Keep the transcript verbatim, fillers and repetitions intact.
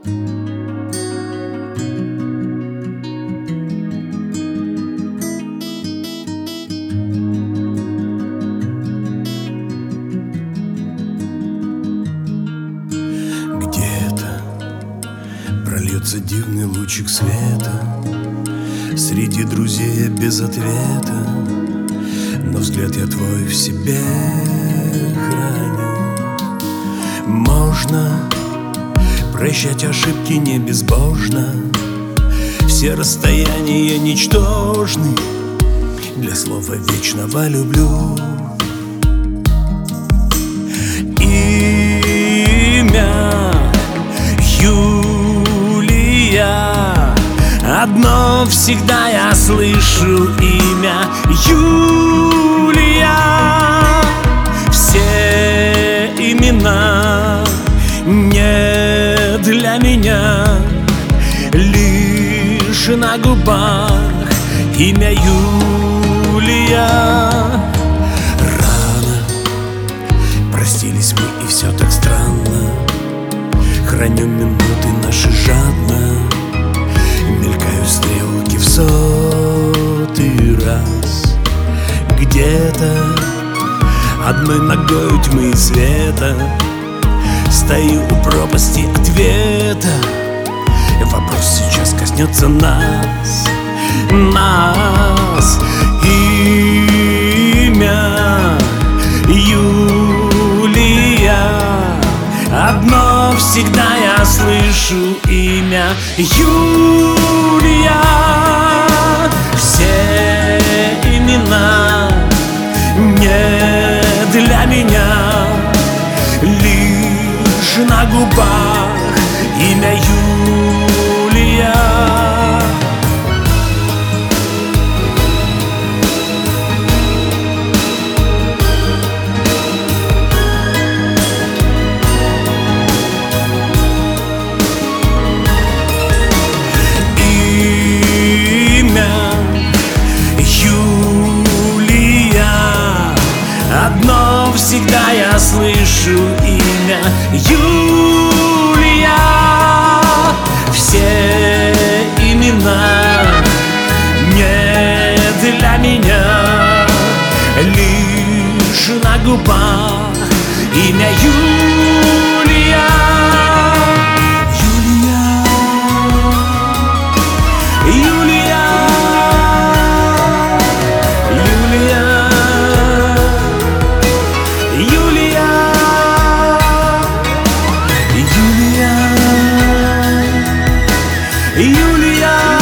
Где-то прольется дивный лучик света среди друзей без ответа, но взгляд я твой в себе храню. Можно прощать ошибки не безбожно, все расстояния ничтожны для слова вечного люблю. Имя Юлия, одно всегда я слышу имя Юлия. Все имена не для меня, лишь на губах имя Юлия. Рано простились мы, и все так странно. Храню минуты наши жадно, мелькают стрелки в сотый раз. Где-то одной ногой у тьмы и света стою у пропасти ответа. Вопрос сейчас коснется нас, нас. Имя Юлия, одно всегда я слышу имя Юлия. Все имена не для меня, лишь на губах имя Юлия. Одно всегда я слышу имя Юлия. Все имена не для меня, лишь на губах имя Юлия. Юлия, Юлия, Юлия, Юлия, Юлия, Юлия.